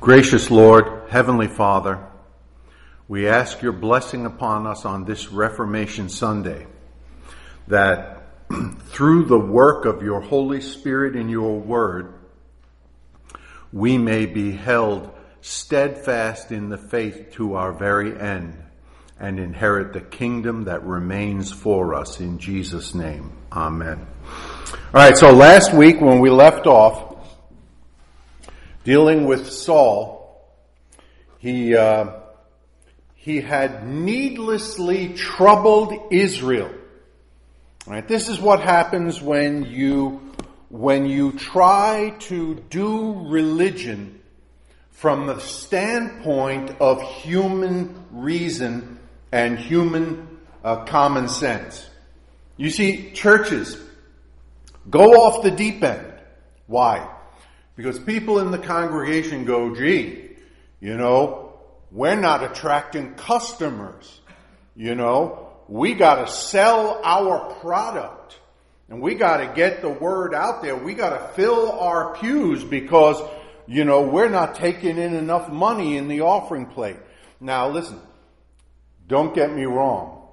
Gracious Lord, Heavenly Father, we ask your blessing upon us on this Reformation Sunday, that through the work of your Holy Spirit in your word, we may be held steadfast in the faith to our very end and inherit the kingdom that remains for us in Jesus' name. Amen. All right, so last week when we left off, dealing with Saul, he had needlessly troubled Israel. All right, this is what happens when you try to do religion from the standpoint of human reason and human common sense. You see, churches go off the deep end. Why? Because people in the congregation go, gee, we're not attracting customers. We got to sell our product. And we got to get the word out there. We got to fill our pews because, we're not taking in enough money in the offering plate. Now listen, don't get me wrong.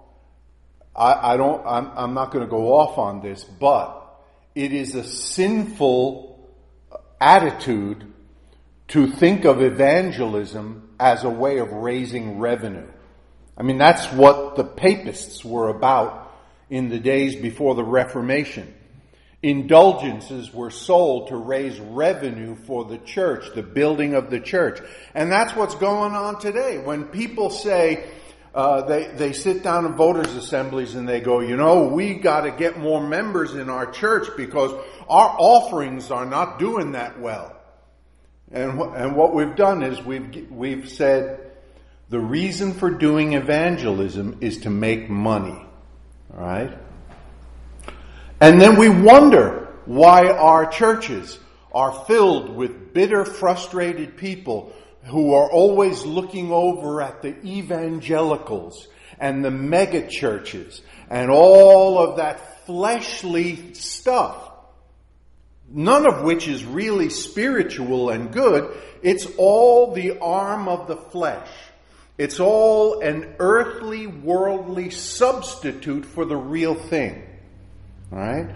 I'm not going to go off on this, but it is a sinful attitude to think of evangelism as a way of raising revenue. I mean, that's what the papists were about in the days before the Reformation. Indulgences were sold to raise revenue for the church, the building of the church. And that's what's going on today. When people say, they sit down in voters' assemblies and they go, we got to get more members in our church because our offerings are not doing that well. And what we've done is we've said the reason for doing evangelism is to make money. All right? And then we wonder why our churches are filled with bitter, frustrated people who are always looking over at the evangelicals and the mega churches and all of that fleshly stuff. None of which is really spiritual and good. It's all the arm of the flesh. It's all an earthly, worldly substitute for the real thing. All right?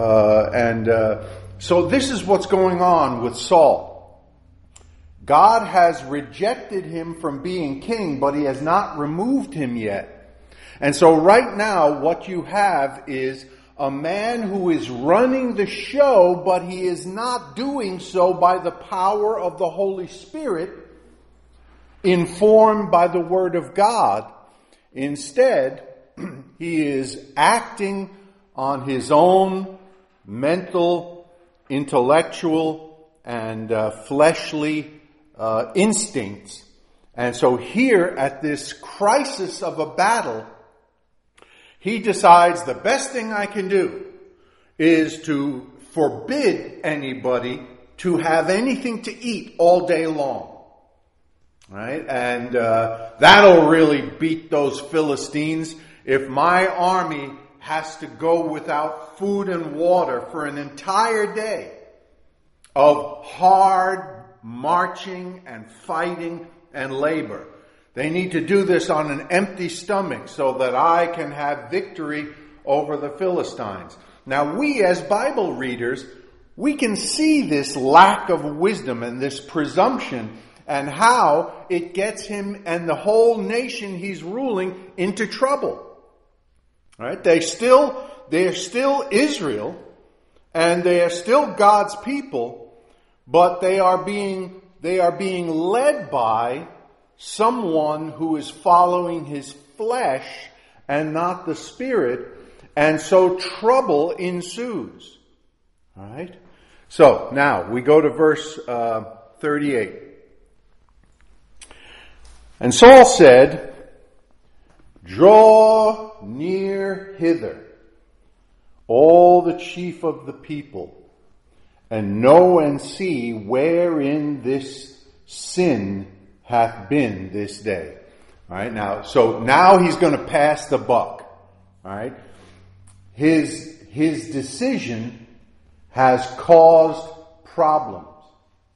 So this is what's going on with Saul. God has rejected him from being king, but he has not removed him yet. And so right now what you have is a man who is running the show, but he is not doing so by the power of the Holy Spirit, informed by the Word of God. Instead, he is acting on his own mental, intellectual, and fleshly instincts. And so here at this crisis of a battle, he decides the best thing I can do is to forbid anybody to have anything to eat all day long. Right? And that'll really beat those Philistines. If my army has to go without food and water for an entire day of hard marching and fighting and labor, they need to do this on an empty stomach so that I can have victory over the Philistines. Now we as Bible readers, we can see this lack of wisdom and this presumption and how it gets him and the whole nation he's ruling into trouble. Right? They're still Israel and they are still God's people, but they are being led by someone who is following his flesh and not the Spirit, and so trouble ensues. All right? So now we go to verse 38. And Saul said, "Draw near hither, all the chief of the people, and know and see wherein this sin hath been this day." All right, now he's going to pass the buck. All right, his decision has caused problems.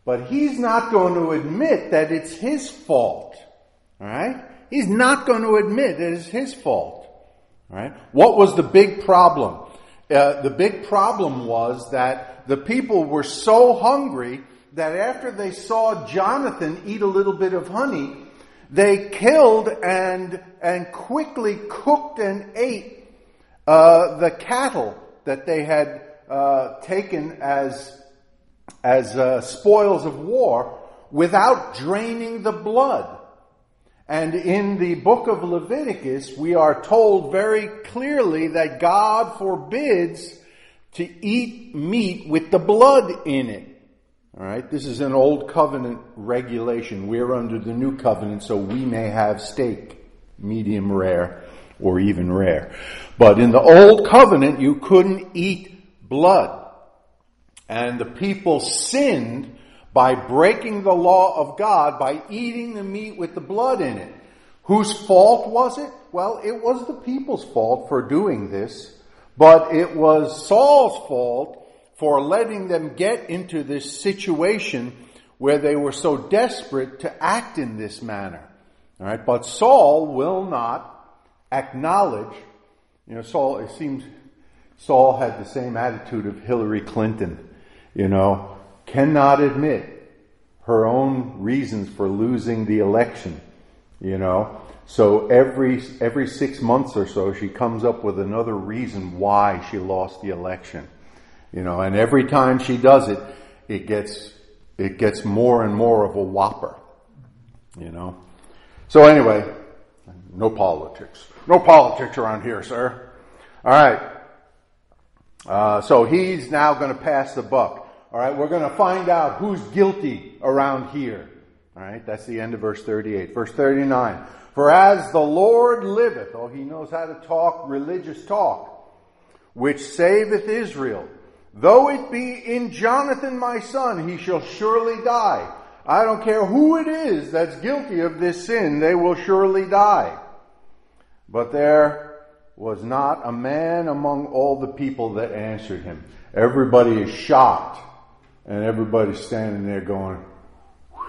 But he's not going to admit that it's his fault. All right? He's not going to admit that it's his fault. All right? What was the big problem? The big problem was that the people were so hungry that after they saw Jonathan eat a little bit of honey, they killed and quickly cooked and ate the cattle that they had taken as spoils of war without draining the blood. And in the book of Leviticus, we are told very clearly that God forbids to eat meat with the blood in it. All right, this is an old covenant regulation. We're under the new covenant, so we may have steak, medium rare, or even rare. But in the old covenant, you couldn't eat blood. And the people sinned by breaking the law of God by eating the meat with the blood in it. Whose fault was it? Well, it was the people's fault for doing this, but it was Saul's fault for letting them get into this situation where they were so desperate to act in this manner. All right, but Saul will not acknowledge. Saul had the same attitude of Hillary Clinton. Cannot admit her own reasons for losing the election. So every 6 months or so, she comes up with another reason why she lost the election. And every time she does it, it gets more and more of a whopper. So anyway, no politics. No politics around here, sir. All right. So he's now going to pass the buck. All right, we're going to find out who's guilty around here. All right, that's the end of verse 38. Verse 39. For as the Lord liveth, he knows how to talk religious talk, which saveth Israel, though it be in Jonathan my son, he shall surely die. I don't care who it is that's guilty of this sin, they will surely die. But there was not a man among all the people that answered him. Everybody is shocked, and everybody's standing there going, whew.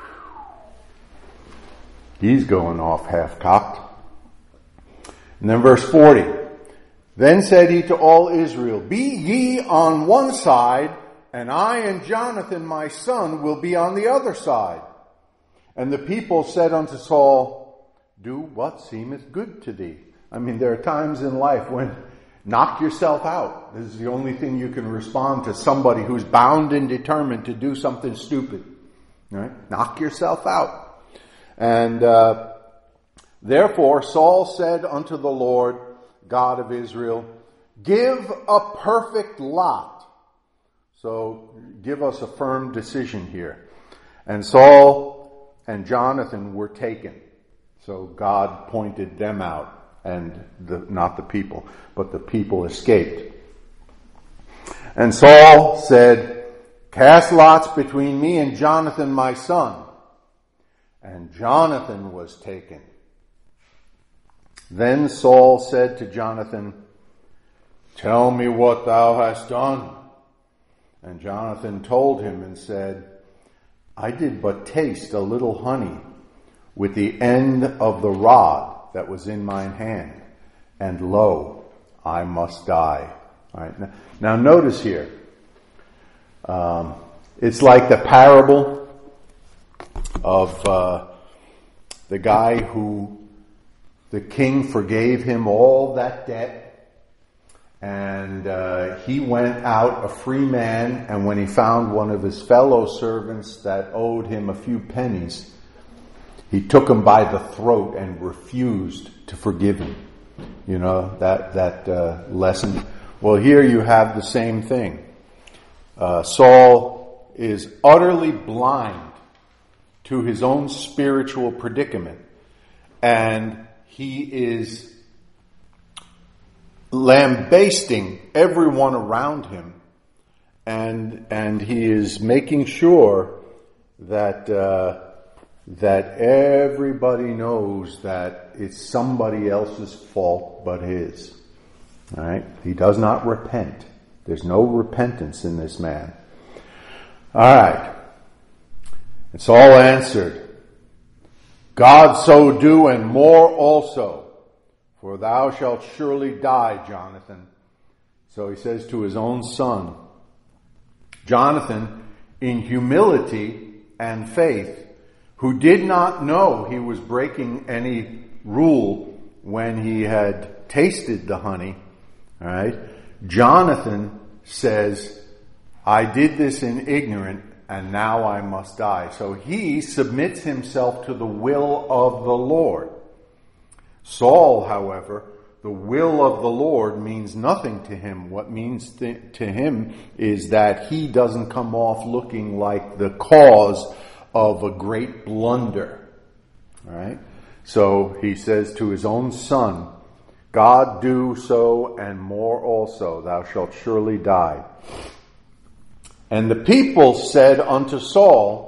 He's going off half-cocked. And then verse 40. Then said he to all Israel, be ye on one side, and I and Jonathan my son will be on the other side. And the people said unto Saul, do what seemeth good to thee. There are times in life when knock yourself out. This is the only thing you can respond to somebody who's bound and determined to do something stupid. Right? Knock yourself out. And therefore Saul said unto the Lord, God of Israel, give a perfect lot. So give us a firm decision here. And Saul and Jonathan were taken. So God pointed them out. And not the people, but the people escaped. And Saul said, cast lots between me and Jonathan my son. And Jonathan was taken. Then Saul said to Jonathan, tell me what thou hast done. And Jonathan told him and said, I did but taste a little honey with the end of the rod that was in mine hand, and lo, I must die. All right. Now notice here, it's like the parable of the guy who the king forgave him all that debt, and he went out a free man, and when he found one of his fellow servants that owed him a few pennies, he took him by the throat and refused to forgive him. That lesson. Well, here you have the same thing. Saul is utterly blind to his own spiritual predicament, and he is lambasting everyone around him, and he is making sure that everybody knows that it's somebody else's fault but his. All right? He does not repent. There's no repentance in this man. All right. And Saul answered, God so do and more also, for thou shalt surely die, Jonathan. So he says to his own son, Jonathan, in humility and faith, who did not know he was breaking any rule when he had tasted the honey, all right? Jonathan says, I did this in ignorance, and now I must die. So he submits himself to the will of the Lord. Saul, however, the will of the Lord means nothing to him. What means to him is that he doesn't come off looking like the cause of a great blunder. All right? So he says to his own son, God do so and more also, thou shalt surely die. And the people said unto Saul,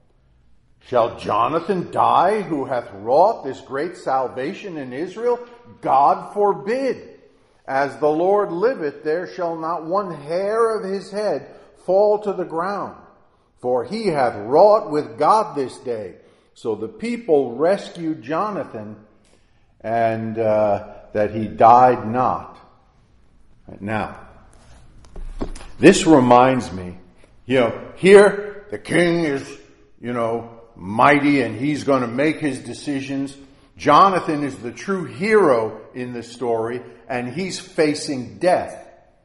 shall Jonathan die, who hath wrought this great salvation in Israel? God forbid. As the Lord liveth, there shall not one hair of his head fall to the ground. For he hath wrought with God this day. So the people rescued Jonathan, and that he died not. Now, this reminds me, here the king is, mighty, and he's going to make his decisions. Jonathan is the true hero in the story, and he's facing death.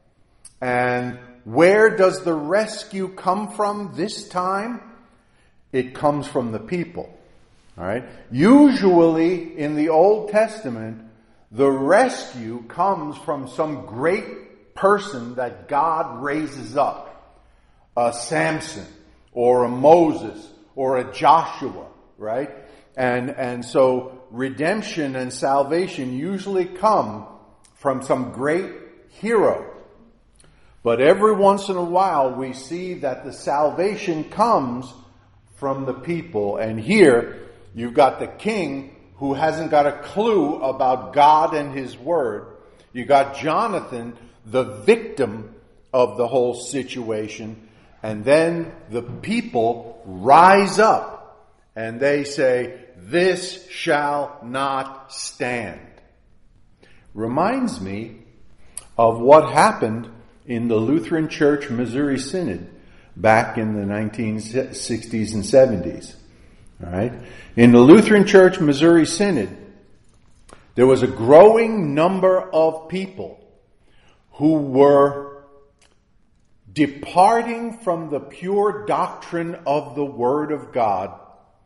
And where does the rescue come from this time? It comes from the people. All right? Usually in the Old Testament, the rescue comes from some great person that God raises up. A Samson, or a Moses, or a Joshua, right? And so redemption and salvation usually come from some great hero. But every once in a while we see that the salvation comes from the people. And here you've got the king who hasn't got a clue about God and his word. You got Jonathan, the victim of the whole situation. And then the people rise up and they say, this shall not stand. Reminds me of what happened in the Lutheran Church Missouri Synod back in the 1960s and 70s. All right? In the Lutheran Church Missouri Synod, there was a growing number of people who were departing from the pure doctrine of the Word of God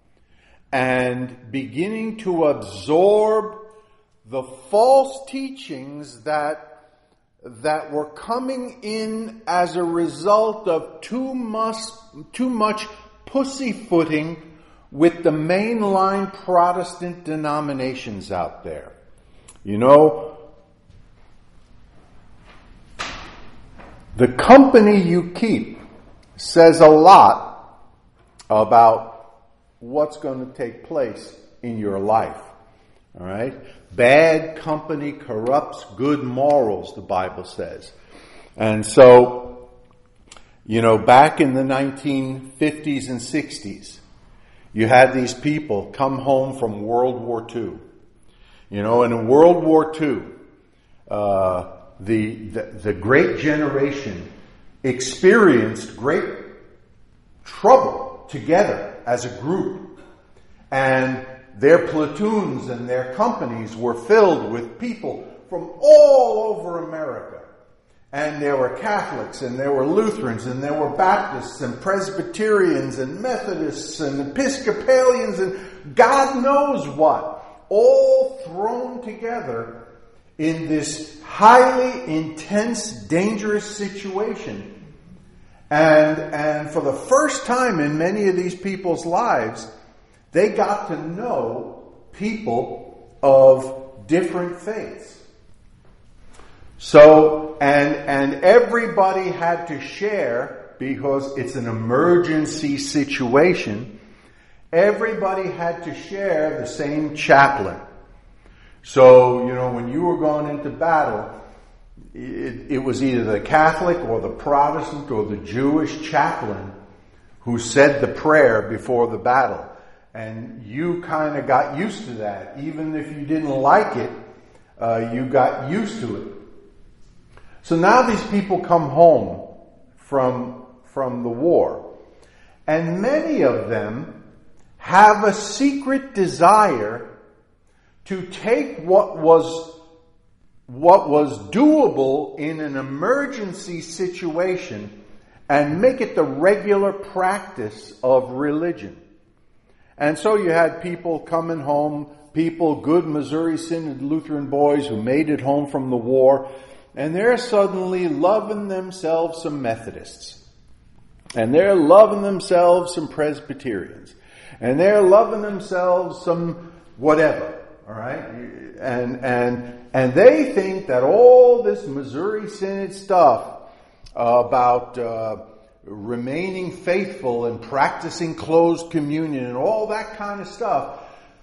and beginning to absorb the false teachings that were coming in as a result of too much pussyfooting with the mainline Protestant denominations out there. The company you keep says a lot about what's going to take place in your life. All right? Bad company corrupts good morals, the Bible says. And so, back in the 1950s and 60s, you had these people come home from World War II. And in World War II, the great generation experienced great trouble together as a group. And their platoons and their companies were filled with people from all over America. And there were Catholics, and there were Lutherans, and there were Baptists, and Presbyterians, and Methodists, and Episcopalians, and God knows what, all thrown together in this highly intense, dangerous situation. And for the first time in many of these people's lives, they got to know people of different faiths. So, and everybody had to share, because it's an emergency situation, everybody had to share the same chaplain. So, when you were going into battle, it was either the Catholic or the Protestant or the Jewish chaplain who said the prayer before the battle. And you kind of got used to that. Even if you didn't like it, you got used to it. So now these people come home from the war. And many of them have a secret desire to take what was doable in an emergency situation and make it the regular practice of religion. And so you had people coming home, good Missouri Synod Lutheran boys who made it home from the war, and they're suddenly loving themselves some Methodists. And they're loving themselves some Presbyterians. And they're loving themselves some whatever. All right? And they think that all this Missouri Synod stuff about remaining faithful and practicing closed communion and all that kind of stuff,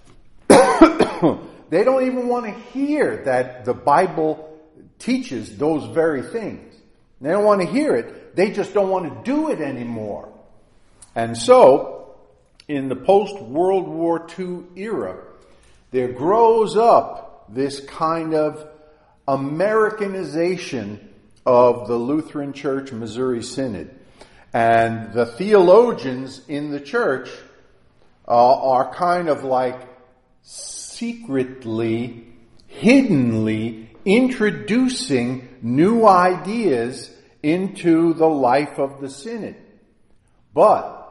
they don't even want to hear that the Bible teaches those very things. They don't want to hear it. They just don't want to do it anymore. And so, in the post-World War II era, there grows up this kind of Americanization of the Lutheran Church Missouri Synod. And the theologians in the church are kind of like secretly, hiddenly introducing new ideas into the life of the Synod. But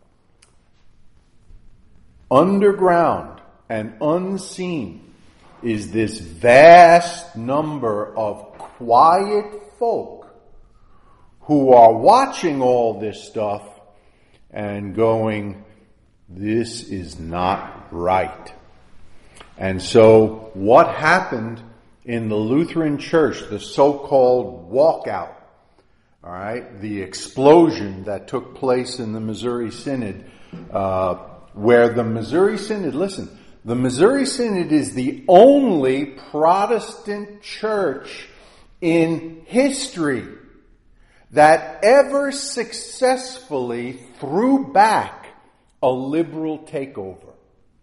underground and unseen is this vast number of quiet folk who are watching all this stuff and going, this is not right. And so what happened in the Lutheran Church, the so-called walkout, all right, the explosion that took place in the Missouri Synod, where the Missouri Synod, listen, the Missouri Synod is the only Protestant church in history that ever successfully threw back a liberal takeover.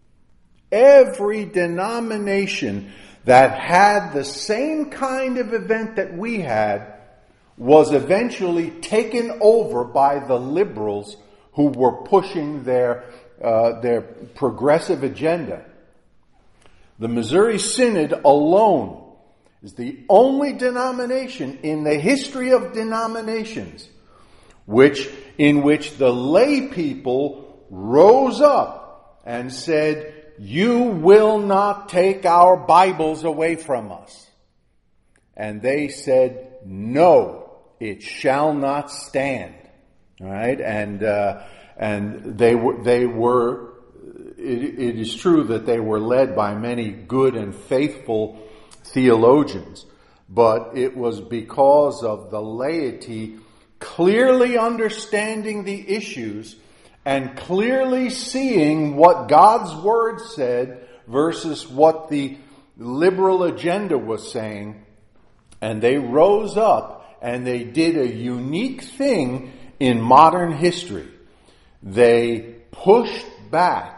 Every denomination that had the same kind of event that we had was eventually taken over by the liberals who were pushing their progressive agenda. The Missouri Synod alone is the only denomination in the history of denominations in which the lay people rose up and said, you will not take our Bibles away from us. And they said, no, it shall not stand. All right, and they were. It is true that they were led by many good and faithful theologians, but it was because of the laity clearly understanding the issues and clearly seeing what God's Word said versus what the liberal agenda was saying. And they rose up and they did a unique thing in modern history. They pushed back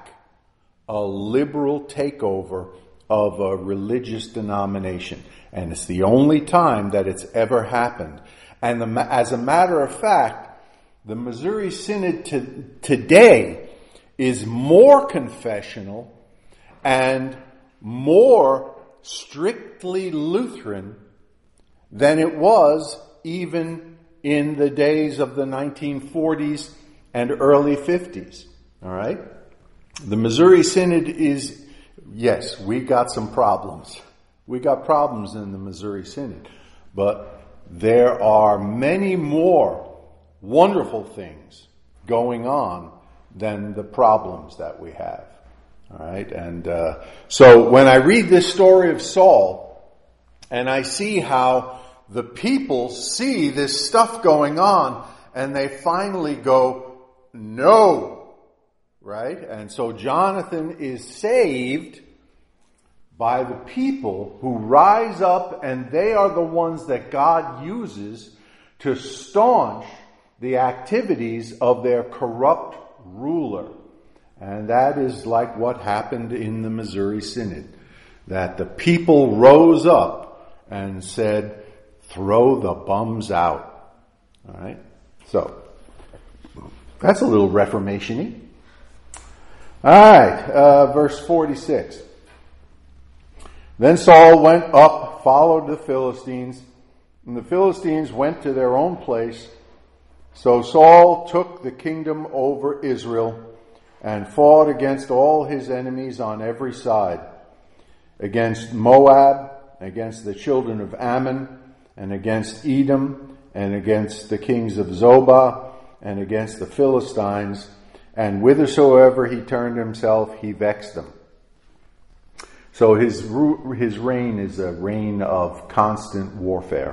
a liberal takeover of a religious denomination. And it's the only time that it's ever happened. And as a matter of fact, the Missouri Synod today is more confessional and more strictly Lutheran than it was even in the days of the 1940s and early 50s. All right? The Missouri Synod is, yes, we got some problems. We got problems in the Missouri Synod. But there are many more wonderful things going on than the problems that we have. All right? And so when I read this story of Saul, and I see how the people see this stuff going on, and they finally go, no. Right? And so Jonathan is saved by the people who rise up, and they are the ones that God uses to staunch the activities of their corrupt ruler. And that is like what happened in the Missouri Synod, that the people rose up and said, throw the bums out. All right? So, that's a little Reformation-y. All right, verse 46. Then Saul went up, followed the Philistines, and the Philistines went to their own place. So Saul took the kingdom over Israel and fought against all his enemies on every side, against Moab, against the children of Ammon, and against Edom, and against the kings of Zobah, and against the Philistines, and whithersoever he turned himself, he vexed them. So his reign is a reign of constant warfare.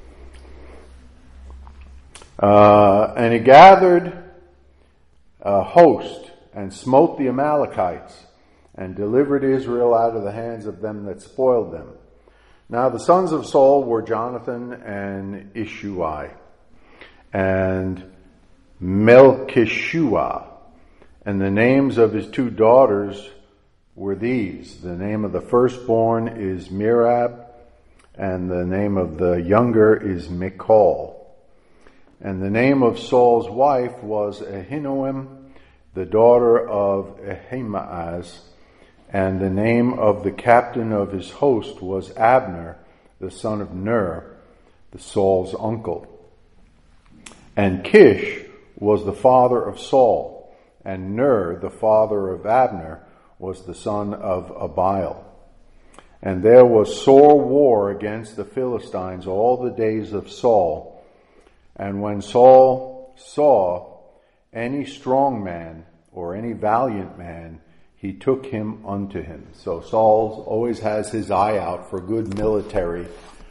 And he gathered a host and smote the Amalekites and delivered Israel out of the hands of them that spoiled them. Now the sons of Saul were Jonathan and Ishuai and Melchishua, and the names of his two daughters were these. The name of the firstborn is Merab, and the name of the younger is Michal. And the name of Saul's wife was Ahinoam, the daughter of Ahimaaz, and the name of the captain of his host was Abner, the son of Ner, the Saul's uncle. And Kish was the father of Saul, and Ner, the father of Abner, was the son of Abiel. And there was sore war against the Philistines all the days of Saul. And when Saul saw any strong man or any valiant man, he took him unto him. So Saul always has his eye out for good military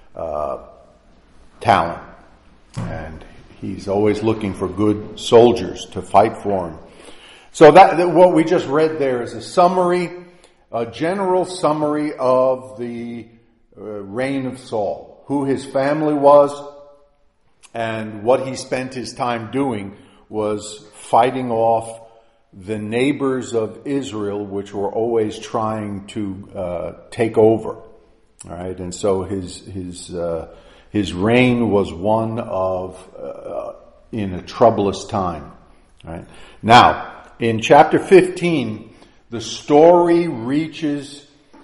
talent. And he's always looking for good soldiers to fight for him. So that what we just read there is a summary, a general summary of the reign of Saul, who his family was, and what he spent his time doing was fighting off the neighbors of Israel, which were always trying to take over. All right, and so his reign was one of in a troublous time. All right, now in chapter 15, the story reaches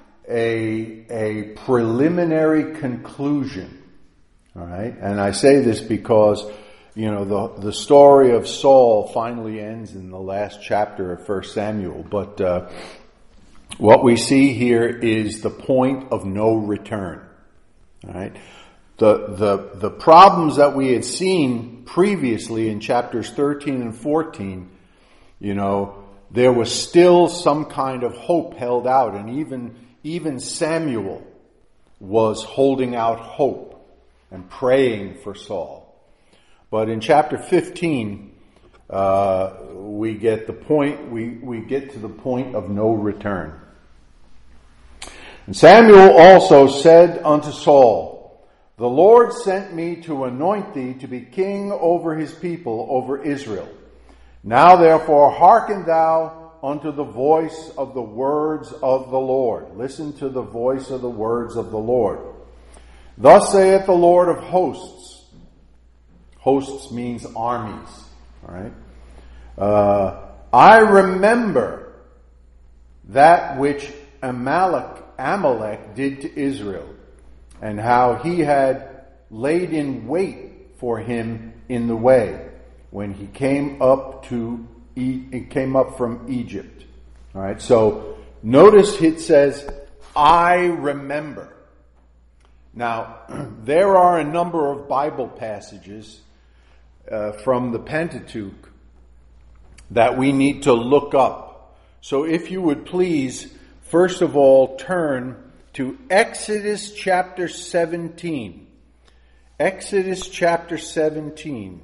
a preliminary conclusion. All right, and I say this because, you know, the story of Saul finally ends in the last chapter of 1 Samuel. But what we see here is the point of no return. All right, the problems that we had seen previously in chapters 13 and 14, you know, there was still some kind of hope held out, and even Samuel was holding out hope and praying for Saul. But in chapter 15, we get the point. We get to the point of no return. And Samuel also said unto Saul, "The Lord sent me to anoint thee to be king over his people, over Israel. Now therefore hearken thou unto the voice of the words of the Lord." Listen to the voice of the words of the Lord. "Thus saith the Lord of hosts." Hosts means armies. All right. "I remember that which Amalek did to Israel, and how he had laid in wait for him in the way when he came up from Egypt." All right. So notice it says, "I remember." Now, there are a number of Bible passages from the Pentateuch that we need to look up. So if you would please, first of all, turn to Exodus chapter 17. Exodus chapter 17.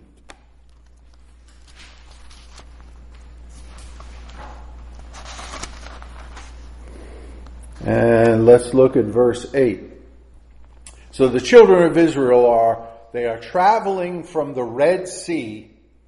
And let's look at verse 8. So the children of Israel are traveling from the Red Sea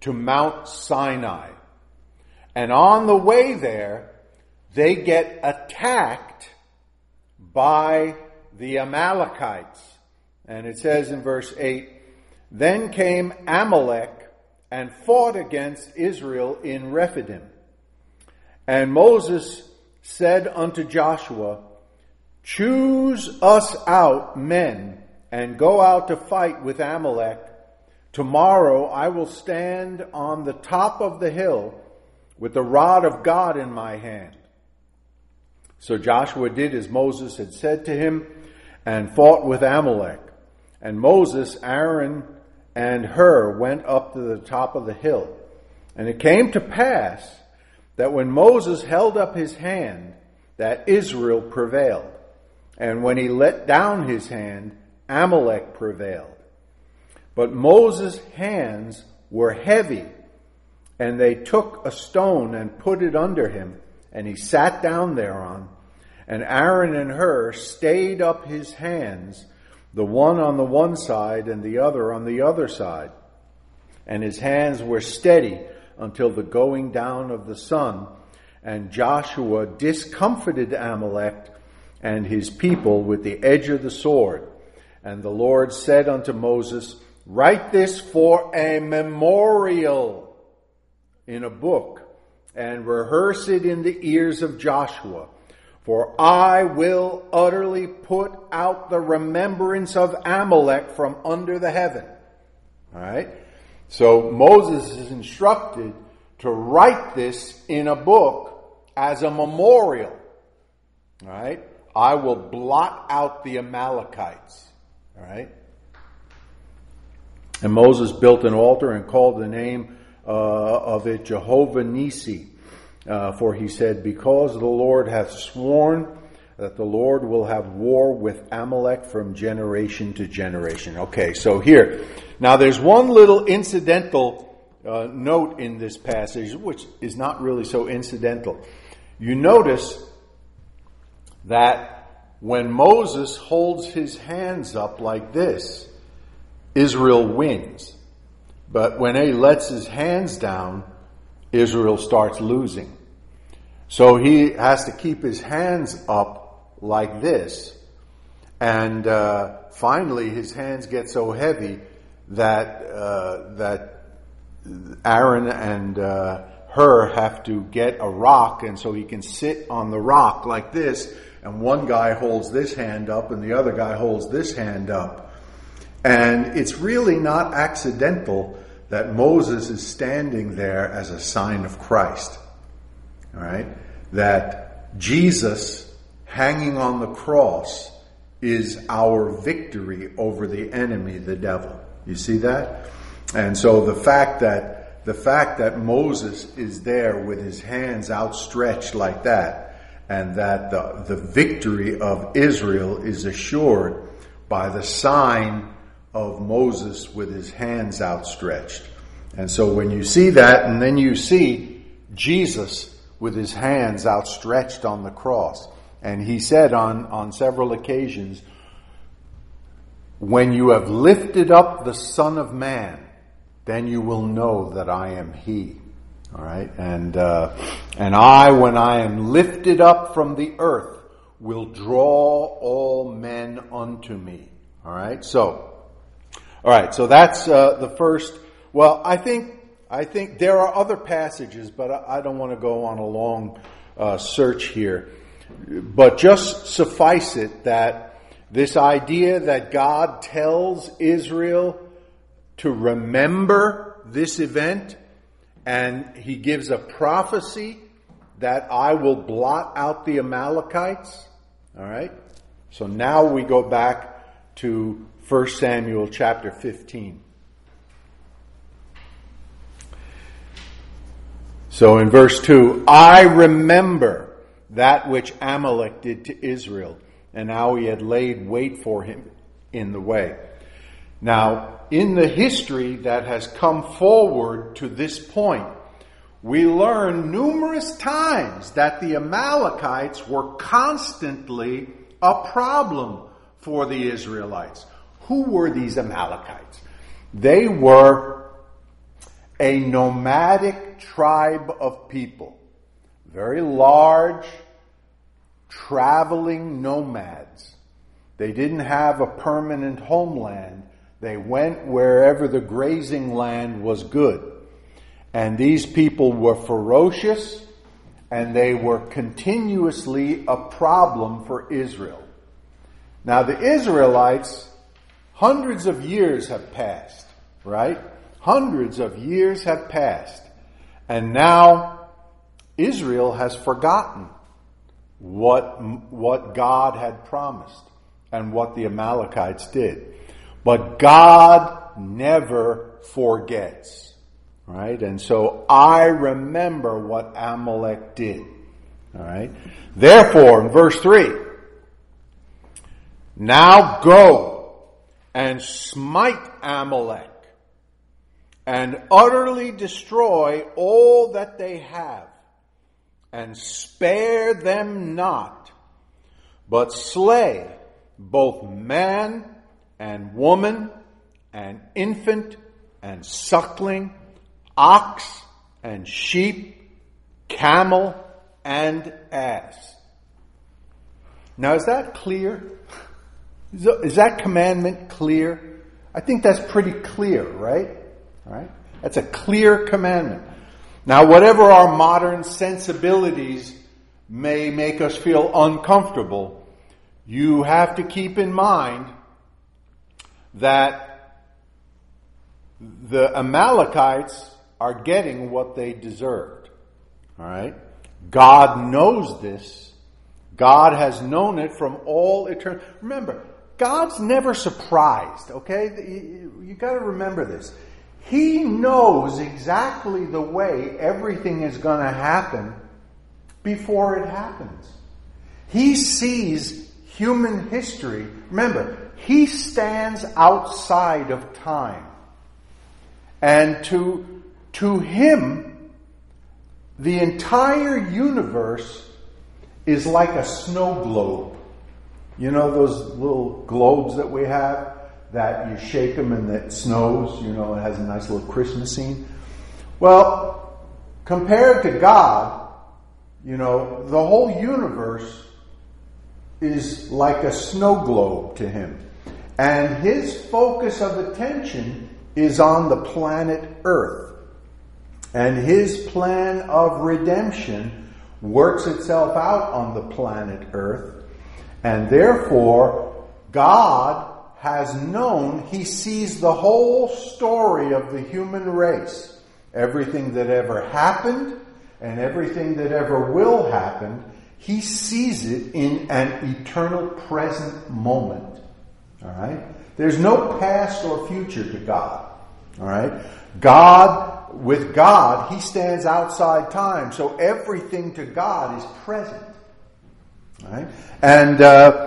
to Mount Sinai. And on the way there, they get attacked by the Amalekites. And it says in verse 8, "Then came Amalek and fought against Israel in Rephidim. And Moses said unto Joshua, Choose us out men and go out to fight with Amalek. Tomorrow I will stand on the top of the hill with the rod of God in my hand." So Joshua did as Moses had said to him and fought with Amalek. And Moses, Aaron, and Hur went up to the top of the hill. And it came to pass that when Moses held up his hand, that Israel prevailed. And when he let down his hand, Amalek prevailed. But Moses' hands were heavy, and they took a stone and put it under him, and he sat down thereon. And Aaron and Hur stayed up his hands, the one on the one side and the other on the other side. And his hands were steady until the going down of the sun. And Joshua discomfited Amalek and his people with the edge of the sword. And the Lord said unto Moses, Write this for a memorial in a book, and rehearse it in the ears of Joshua. For I will utterly put out the remembrance of Amalek from under the heaven. All right? So Moses is instructed to write this in a book as a memorial. All right? I will blot out the Amalekites. All right? And Moses built an altar and called the name of it Jehovah Nissi. For he said, Because the Lord hath sworn that the Lord will have war with Amalek from generation to generation. Okay, so here. Now there's one little incidental note in this passage, which is not really so incidental. You notice that when Moses holds his hands up like this, Israel wins. But when he lets his hands down, Israel starts losing. So he has to keep his hands up like this. And finally his hands get so heavy that Aaron and Hur have to get a rock, and so he can sit on the rock like this, and one guy holds this hand up and the other guy holds this hand up. And it's really not accidental that Moses is standing there as a sign of Christ. All right? That Jesus hanging on the cross is our victory over the enemy, the devil. You see that? And so the fact that Moses is there with his hands outstretched like that, and that the victory of Israel is assured by the sign of Moses with his hands outstretched. And so when you see that, and then you see Jesus with his hands outstretched on the cross, and he said on several occasions, when you have lifted up the Son of Man, then you will know that I am he. All right? And I, when I am lifted up from the earth, will draw all men unto me. All right? So that's the first. Well, I think there are other passages, but I don't want to go on a long search here. But just suffice it that this idea that God tells Israel to remember this event, and he gives a prophecy that I will blot out the Amalekites. All right? So now we go back to 1 Samuel chapter 15. So in verse 2, I remember that which Amalek did to Israel, and how he had laid wait for him in the way. Now, in the history that has come forward to this point, we learn numerous times that the Amalekites were constantly a problem for the Israelites. Who were these Amalekites? They were a nomadic tribe of people. Very large, traveling nomads. They didn't have a permanent homeland. They went wherever the grazing land was good. And these people were ferocious, and they were continuously a problem for Israel. Now the Israelites, hundreds of years have passed, right? Hundreds of years have passed. And now Israel has forgotten what God had promised and what the Amalekites did. But God never forgets. Right? And so I remember what Amalek did. All right? Therefore, in verse 3, now go and smite Amalek and utterly destroy all that they have, and spare them not, but slay both man and woman and infant and suckling, ox and sheep, camel and ass. Now, is that clear? Is that commandment clear? I think that's pretty clear, right? Right? That's a clear commandment. Now, whatever our modern sensibilities may make us feel uncomfortable, you have to keep in mind that the Amalekites are getting what they deserved. All right? God knows this. God has known it from all eternity. Remember, God's never surprised, okay? You got to remember this. He knows exactly the way everything is going to happen before it happens. He sees human history. Remember, He stands outside of time. And to Him, the entire universe is like a snow globe. You know those little globes that we have that you shake them and it snows? You know, it has a nice little Christmas scene. Well, compared to God, you know, the whole universe is like a snow globe to Him. And His focus of attention is on the planet Earth. And His plan of redemption works itself out on the planet Earth. And therefore, God has known, He sees the whole story of the human race. Everything that ever happened and everything that ever will happen, He sees it in an eternal present moment. All right? There's no past or future to God. All right? With God, He stands outside time, so everything to God is present. All right? And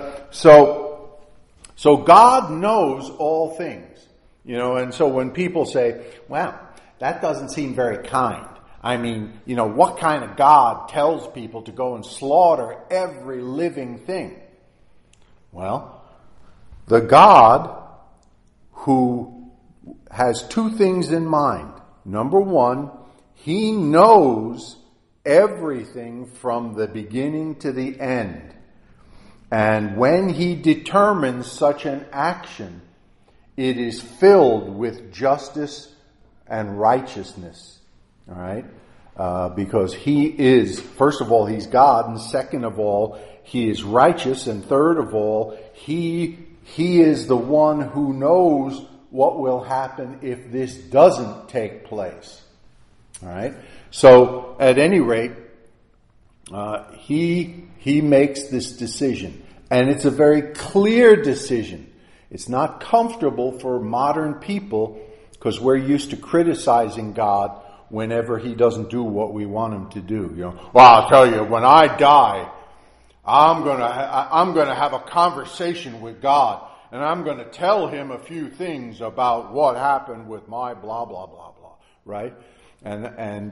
so God knows all things. You know, and so when people say, "Wow, that doesn't seem very kind." I mean, you know, what kind of God tells people to go and slaughter every living thing? Well, the God who has two things in mind. Number one, He knows everything from the beginning to the end. And when He determines such an action, it is filled with justice and righteousness. All right? Because He is, first of all, He's God, and second of all, He is righteous, and third of all, He is the one who knows what will happen if this doesn't take place. All right? So, at any rate, He makes this decision. And it's a very clear decision. It's not comfortable for modern people because we're used to criticizing God whenever He doesn't do what we want Him to do. You know, well, I'll tell you, when I die, I'm gonna have a conversation with God, and I'm gonna tell Him a few things about what happened with my blah blah blah blah. Right? And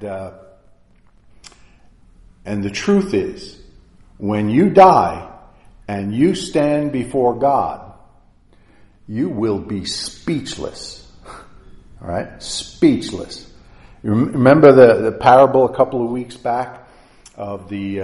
the truth is, when you die and you stand before God, you will be speechless. All right? Speechless. You remember the parable a couple of weeks back of the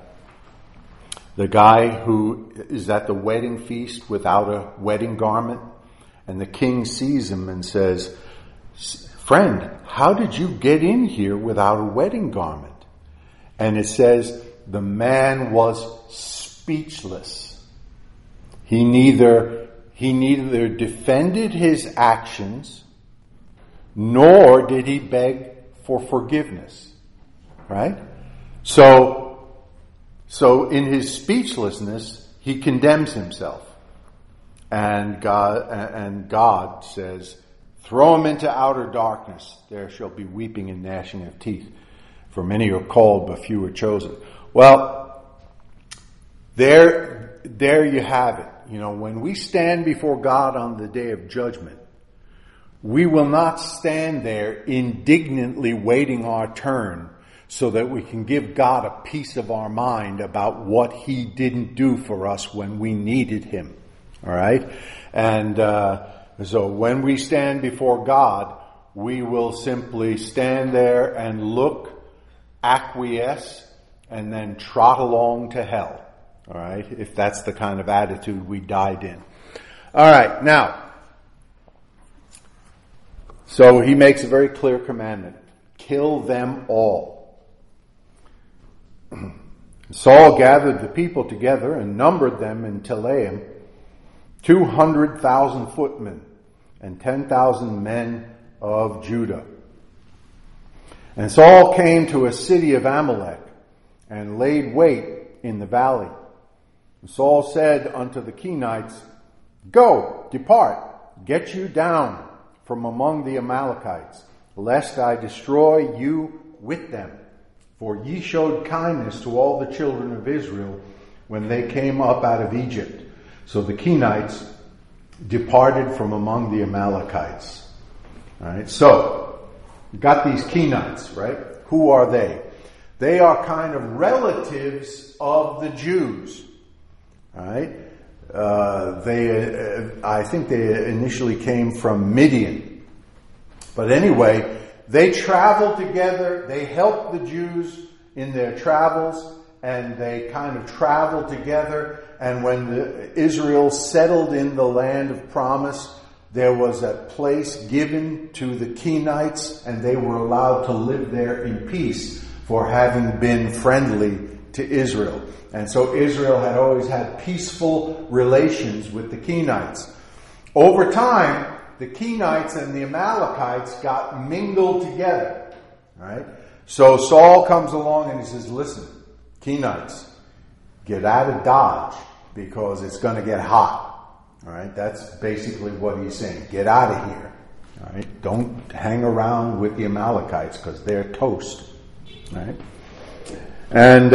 guy who is at the wedding feast without a wedding garment, and the king sees him and says, "Friend, how did you get in here without a wedding garment?" And it says the man was speechless. He neither defended his actions, nor did he beg for forgiveness. Right? So in his speechlessness, he condemns himself. And God says, "Throw him into outer darkness. There shall be weeping and gnashing of teeth. For many are called, but few are chosen." Well, there you have it. You know, when we stand before God on the day of judgment, we will not stand there indignantly waiting our turn so that we can give God a piece of our mind about what He didn't do for us when we needed Him. All right? And so when we stand before God, we will simply stand there and look, acquiesce, and then trot along to hell. All right? If that's the kind of attitude we died in. All right, now, so he makes a very clear commandment. Kill them all. Saul gathered the people together and numbered them in Telaim, 200,000 footmen and 10,000 men of Judah. And Saul came to a city of Amalek and laid wait in the valley. And Saul said unto the Kenites, "Go, depart, get you down from among the Amalekites, lest I destroy you with them. For ye showed kindness to all the children of Israel when they came up out of Egypt." So the Kenites departed from among the Amalekites. All right, so you got these Kenites, right? Who are they? They are kind of relatives of the Jews. All right, I think they initially came from Midian, but anyway, they traveled together. They helped the Jews in their travels, and they kind of traveled together. And when Israel settled in the land of promise, there was a place given to the Kenites, and they were allowed to live there in peace for having been friendly to Israel. And so Israel had always had peaceful relations with the Kenites. Over time, the Kenites and the Amalekites got mingled together. Right? So Saul comes along and he says, "Listen, Kenites, get out of Dodge because it's going to get hot." All right? That's basically what he's saying. Get out of here. All right? Don't hang around with the Amalekites because they're toast. Right? And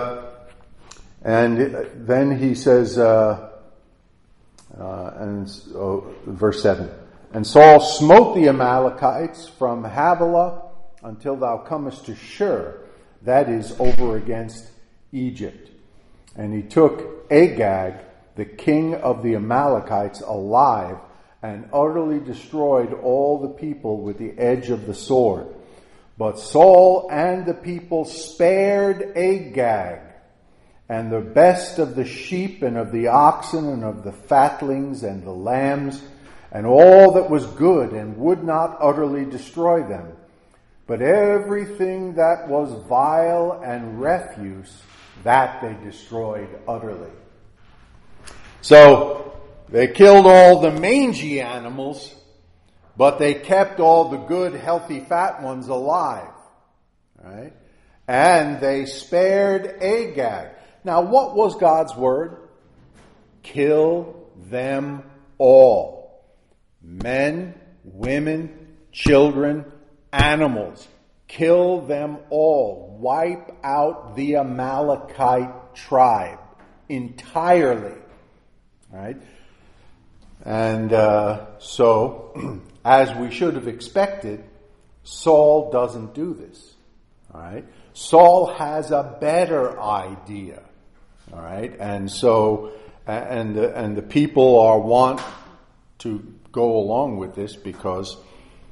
then he says, verse 7, "And Saul smote the Amalekites from Havilah until thou comest to Shur, that is, over against Egypt. And he took Agag, the king of the Amalekites, alive, and utterly destroyed all the people with the edge of the sword. But Saul and the people spared Agag, and the best of the sheep and of the oxen and of the fatlings and the lambs, and all that was good, and would not utterly destroy them. But everything that was vile and refuse, that they destroyed utterly." So, they killed all the mangy animals, but they kept all the good, healthy, fat ones alive. Right? And they spared Agag. Now, what was God's word? Kill them all. Men, women, children, animals. Kill them all. Wipe out the Amalekite tribe entirely. Right? And so, as we should have expected, Saul doesn't do this. All right? Saul has a better idea. All right? And so, and the people want to go along with this because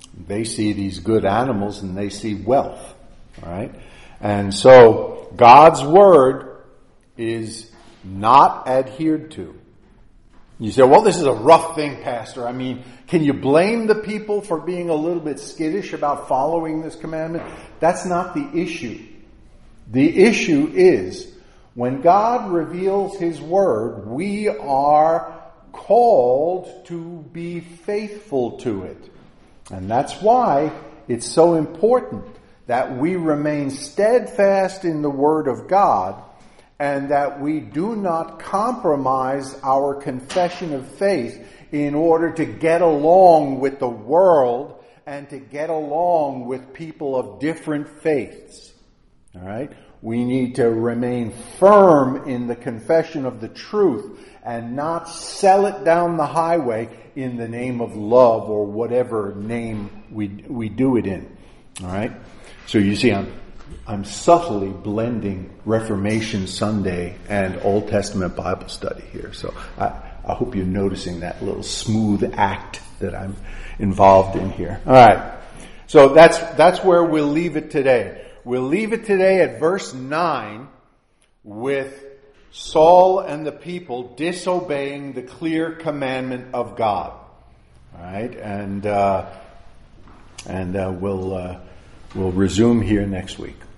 They see these good animals and they see wealth. All right? And so God's word is not adhered to. You say, well, this is a rough thing, Pastor. I mean, can you blame the people for being a little bit skittish about following this commandment? That's not the issue. The issue is when God reveals His word, we are called to be faithful to it. And that's why it's so important that we remain steadfast in the word of God and that we do not compromise our confession of faith in order to get along with the world and to get along with people of different faiths. All right? We need to remain firm in the confession of the truth and not sell it down the highway in the name of love or whatever name we do it in. All right? So you see, I'm subtly blending Reformation Sunday and Old Testament Bible study here. So I hope you're noticing that little smooth act that I'm involved in here. All right. So that's where we'll leave it today. We'll leave it today at verse 9 with Saul and the people disobeying the clear commandment of God. All right. And we'll resume here next week.